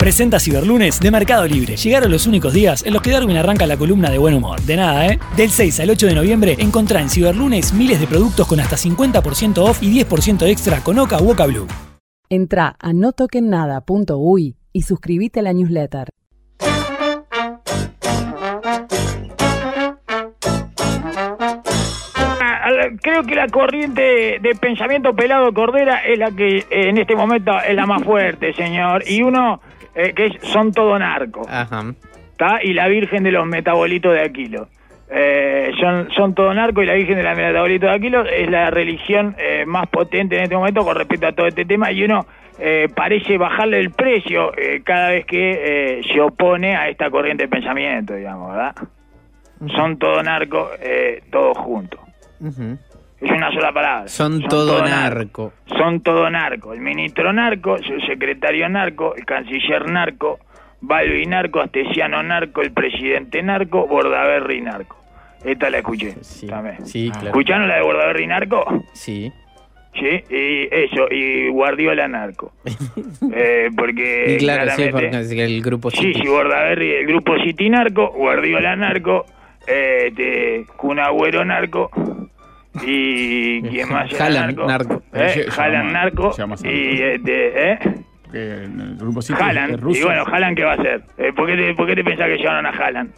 Presenta Ciberlunes de Mercado Libre. Llegaron los únicos días en los que Darwin arranca la columna de buen humor. De nada, ¿eh? Del 6 al 8 de noviembre encontrá en Ciberlunes miles de productos con hasta 50% off y 10% extra con Oca u Oca Blue. Entrá a notokennada.uy y suscríbete a la newsletter. Creo que la corriente de pensamiento pelado Cordera es la que en este momento es la más fuerte, señor. Y uno son todo narco. Ajá. ¿Está? Y la Virgen de los Metabolitos de Aquilo. Son todo narco y la Virgen de los Metabolitos de Aquilo es la religión más potente en este momento con respecto a todo este tema. Y uno parece bajarle el precio cada vez que se opone a esta corriente de pensamiento, digamos, ¿verdad? Son todo narco, todos juntos. Uh-huh. Es una sola palabra. Son todo narco. Son todo narco. El ministro narco, su secretario narco, el canciller narco, Balbi narco, Astesiano narco, el presidente narco, Bordaberry narco. Esta la escuché también. Sí, claro. ¿Escucharon la de Bordaberry narco? Sí. Sí, y eso, y Guardiola narco. Porque y claro, claramente, sí, porque el grupo City. Sí, Bordaberry, el grupo City narco, Guardiola narco, Kun Agüero narco, y ¿quién más era Haaland narco? Haaland narco, y el grupo City Haaland, es ruso. y bueno, Haaland ¿qué va a hacer? ¿Por qué te pensás que llevaron a Haaland?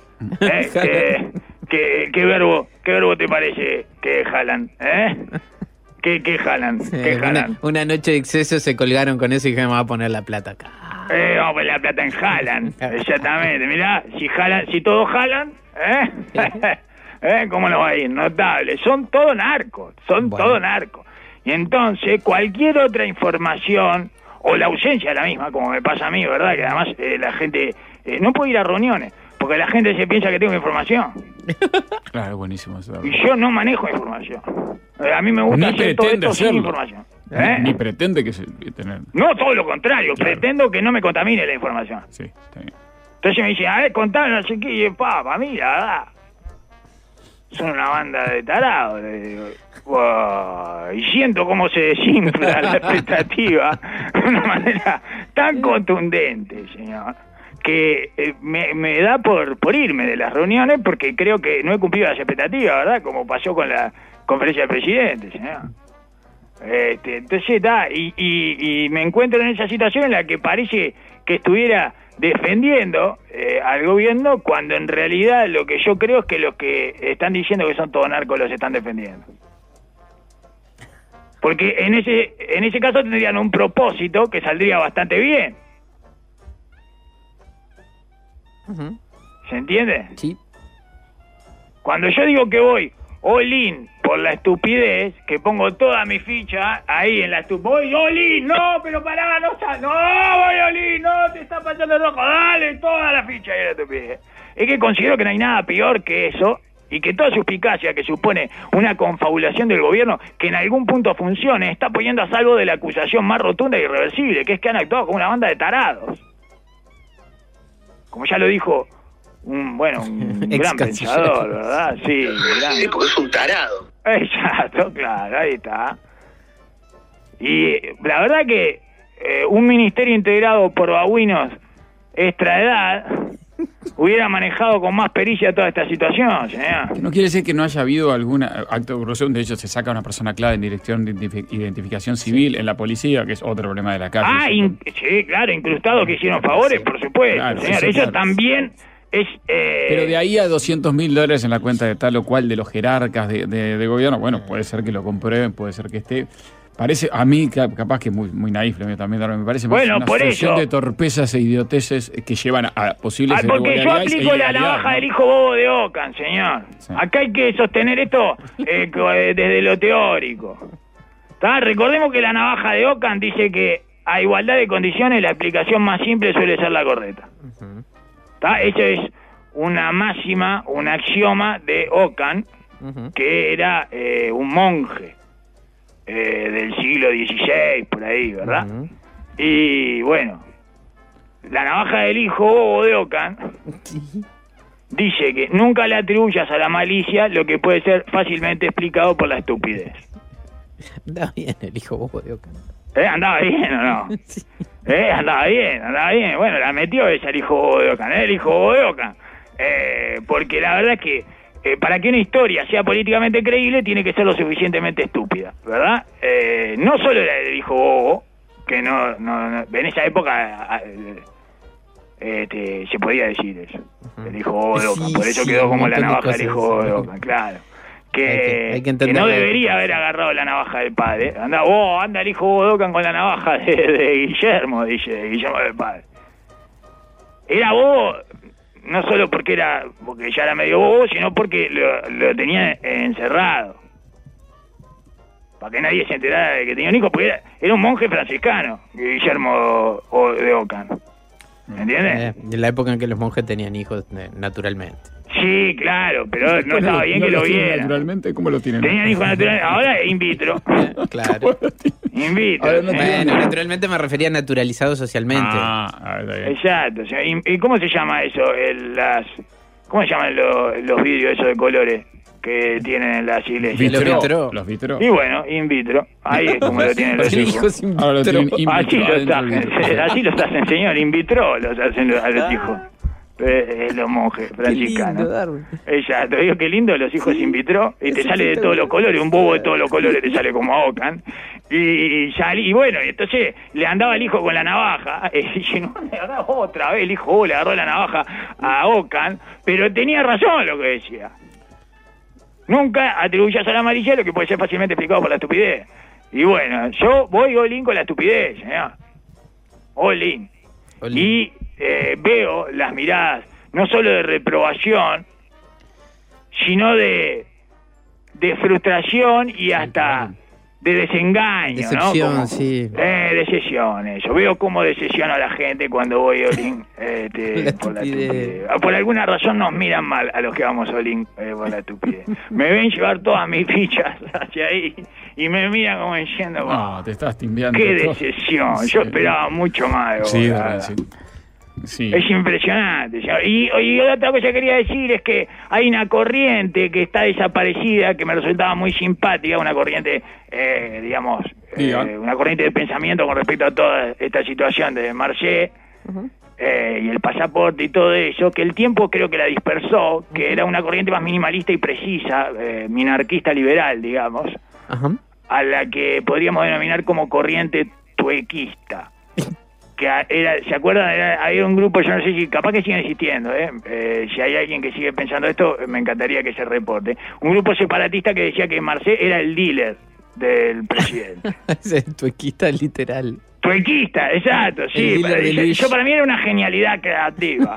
¿Qué verbo te parece que es Haaland? ¿Qué Haaland? ¿Qué Haaland? Una noche de exceso se colgaron con eso y dijeron, vamos a poner la plata acá. Vamos a poner la plata en Haaland. Exactamente. Mirá, si todos Haaland, ¿cómo nos va a ir? Notable. Son todo narcos. Todo narcos. Y entonces, cualquier otra información, o la ausencia de la misma, como me pasa a mí, ¿verdad? Que además la gente no puede ir a reuniones, porque la gente se piensa que tengo información. Claro, buenísimo eso. Y yo no manejo información. A mí me gusta hacer todo esto sin información. Ni pretende que se tener. No, todo lo contrario. Claro. Pretendo que no me contamine la información. Sí, está bien. Entonces me dicen, a ver, contame, no sé qué. Y para mí, la verdad, son una banda de tarados. Le digo. Wow. Y siento cómo se desinfla la expectativa de una manera tan contundente, señor, que me da por irme de las reuniones porque creo que no he cumplido las expectativas, ¿verdad? Como pasó con la conferencia del presidente, señor. Entonces está, y me encuentro en esa situación en la que parece que estuviera defendiendo al gobierno cuando en realidad lo que yo creo es que los que están diciendo que son todos narcos los están defendiendo. Porque en ese caso tendrían un propósito que saldría bastante bien. Uh-huh. ¿Se entiende? Sí. Cuando yo digo que voy all-in por la estupidez, que pongo toda mi ficha ahí en la estupidez, voy all-in, no, pero pará, no, voy all-in, no, te está pasando el rojo, dale, toda la ficha ahí en la estupidez. Es que considero que no hay nada peor que eso, y que toda suspicacia que supone una confabulación del gobierno que en algún punto funcione, está poniendo a salvo de la acusación más rotunda e irreversible, que es que han actuado como una banda de tarados. Como ya lo dijo un gran pensador, ¿verdad? Sí, sí, porque es un tarado. Exacto, claro, ahí está. Y la verdad que un ministerio integrado por babuinos extraedad hubiera manejado con más pericia toda esta situación, señor. No quiere decir que no haya habido algún acto de corrupción. De hecho, se saca una persona clave en dirección de identificación civil en la policía, que es otro problema de la calle. Sí, claro, incrustados que hicieron favores, por supuesto, claro, señor. Eso también es... Pero de ahí a $200.000 en la cuenta de tal o cual de los jerarcas de gobierno, bueno, puede ser que lo comprueben, puede ser que esté... Parece, a mí, capaz que muy naif, también me parece bueno, una por sucesión eso, de torpezas e idioteces que llevan a posibles porque yo aplico la navaja, ¿no?, del hijo bobo de Ockham, señor. Sí. Acá hay que sostener esto desde lo teórico. ¿Tá? Recordemos que la navaja de Ockham dice que a igualdad de condiciones la explicación más simple suele ser la correcta. Uh-huh. ¿Tá? Eso es una máxima, un axioma de Ockham, uh-huh, que era un monje del siglo XVI, por ahí, ¿verdad? Uh-huh. Y bueno, la navaja del hijo bobo de Ockham dice que nunca le atribuyas a la malicia lo que puede ser fácilmente explicado por la estupidez. Andaba bien el hijo bobo de Ockham. ¿Andaba bien o no? Sí. Andaba bien. Bueno, la metió ella, el hijo de Ocan, el hijo de Ocan. Porque la verdad es que para que una historia sea políticamente creíble tiene que ser lo suficientemente estúpida, ¿verdad? No solo era el hijo bobo, que no en esa época se podía decir eso, el hijo bobo de Ocan, por eso quedó como la navaja del hijo bobo de Ocan, claro. Que no debería haber agarrado la navaja del padre. Anda el hijo bobo de Ocan con la navaja de Guillermo, dice Guillermo del padre. Era bobo no solo porque ya era medio bobo, sino porque lo tenía encerrado. Para que nadie se enterara de que tenía un hijo, porque era un monje franciscano, Guillermo de Ocan. ¿Entiendes? En la época en que los monjes tenían hijos, naturalmente. Sí, claro, pero no estaba bien que lo vieran. Naturalmente, ¿cómo lo tienen? Tenían hijos naturalmente, ahora in vitro. Claro. In vitro. Bueno, naturalmente me refería a naturalizado socialmente. Exacto. ¿Y cómo se llama eso? ¿Cómo se llaman los vidrios esos de colores que tienen en las iglesias? Los vitro. Y bueno, in vitro. Ahí es como lo tienen los hijos. Ahora lo tienen in vitro. Así los hacen, señor, in vitro los hacen a los hijos. Los monjes franciscanos. Exacto, digo qué lindo los hijos in vitro. Y te sale de todos los colores, un bobo de todos los colores te sale como a Ocan. Y bueno, y entonces le andaba el hijo con la navaja. Y no, le agarró otra vez el hijo, le agarró la navaja a Ocan. Pero tenía razón lo que decía. Nunca atribuyas al amarillo lo que puede ser fácilmente explicado por la estupidez. Y bueno, yo voy all in con la estupidez, señor. All in. Y veo las miradas no solo de reprobación, sino de frustración y hasta de desengaño, decepción, ¿no? sí. Decepción, eso. Veo cómo decepciono a la gente cuando voy all in por la estupidez. Por alguna razón nos miran mal a los que vamos all in por la estupidez. Me ven llevar todas mis fichas hacia ahí y me miran como diciendo, no, te estás timbeando. Qué decepción. Sí. Yo esperaba mucho más de vos. Sí. Es impresionante. Y otra cosa que quería decir es que hay una corriente que está desaparecida, que me resultaba muy simpática, una corriente, una corriente de pensamiento con respecto a toda esta situación de Marché, y el pasaporte y todo eso, que el tiempo creo que la dispersó, que era una corriente más minimalista y precisa, minarquista liberal, digamos, a la que podríamos denominar como corriente tuequista. Que ¿se acuerdan? Había un grupo, yo no sé si capaz que siguen existiendo, si hay alguien que sigue pensando esto, me encantaría que se reporte. Un grupo separatista que decía que Marcé era el dealer del presidente. Es tuequista literal. Tuequista, exacto, sí. Yo para mí era una genialidad creativa.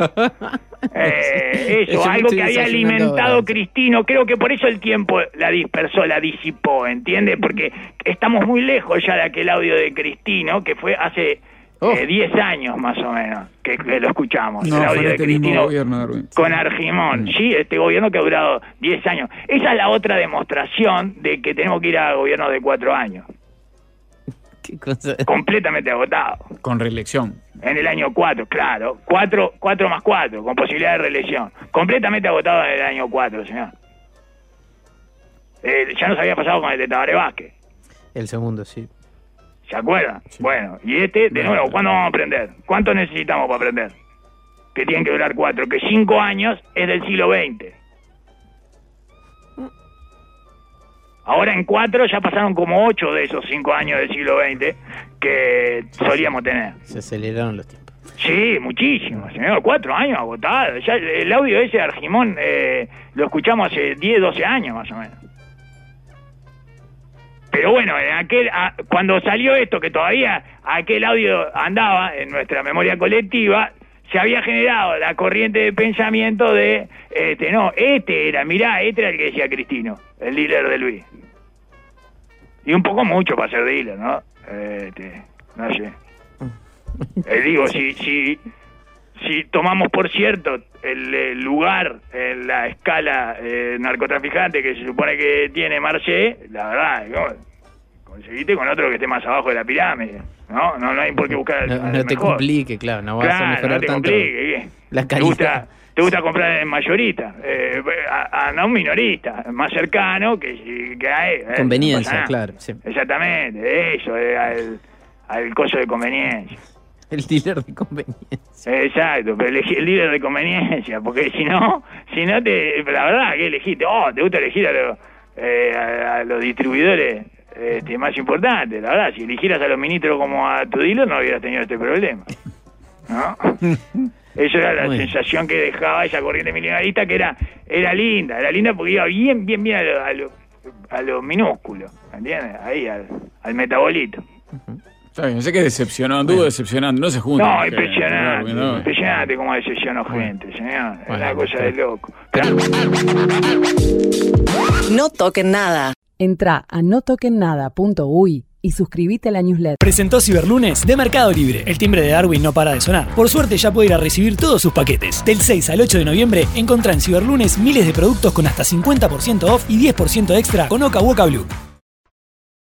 Algo que había alimentado Cristino. Creo que por eso el tiempo la dispersó, la disipó, ¿entiendes? Porque estamos muy lejos ya de aquel audio de Cristino, que fue hace 10 años más o menos que lo escuchamos, el audio de Cristino con Argimón. Sí, este gobierno que ha durado 10 años. Esa es la otra demostración de que tenemos que ir a gobiernos de 4 años. ¿Qué cosa? Completamente agotado. Con reelección. En el año 4, claro. 4 más 4, con posibilidad de reelección. Completamente agotado en el año 4, señor. Ya nos había pasado con el de Tabaré Vázquez. El segundo, sí. ¿Se acuerdan? Sí. Bueno, y de nuevo, ¿cuándo vamos a aprender? ¿Cuánto necesitamos para aprender? Que tienen que durar 4, que 5 años es del siglo XX. Ahora en 4 ya pasaron como 8 de esos 5 años del siglo XX que solíamos tener. Se aceleraron los tiempos. Sí, muchísimo, señor. 4 años agotados. Ya el audio ese de Argimón lo escuchamos hace 10, 12 años más o menos. Pero bueno, cuando salió esto, que todavía aquel audio andaba en nuestra memoria colectiva, se había generado la corriente de pensamiento de, este era el que decía Cristino, el dealer de Luis. Y un poco mucho para ser dealer, ¿no? No sé. Digo, si tomamos por cierto el lugar en la escala narcotraficante que se supone que tiene Marché, la verdad, conseguiste con otro que esté más abajo de la pirámide, ¿no? No hay por qué buscar no te mejor. Complique, claro, no vas a mejorar tanto la calidad. ¿Te gusta comprar en mayorista? Anda un minorista, más cercano que hay. Conveniencia, claro. Sí. Exactamente, eso, al coso de conveniencia. El dealer de conveniencia. Exacto, pero elegí el líder de conveniencia, porque si no la verdad que elegiste, te gusta elegir a los distribuidores más importantes, la verdad, si eligieras a los ministros como a tu dealer no hubieras tenido este problema, ¿no? Eso era la sensación que dejaba esa corriente militarista, que era linda porque iba bien a lo minúsculo, ¿entiendes? Ahí al metabolito. Está bien, sé que decepcionó, anduvo decepcionando, no se juntan. No, impresionante cómo decepcionó gente, señor. Es una cosa de loco. No toquen nada. Entrá a notokennada.uy y suscríbete a la newsletter. Presentó Ciberlunes de Mercado Libre. El timbre de Darwin no para de sonar. Por suerte ya puede ir a recibir todos sus paquetes. Del 6 al 8 de noviembre encontrá en Ciberlunes miles de productos con hasta 50% off y 10% extra con Oca Boca Blue.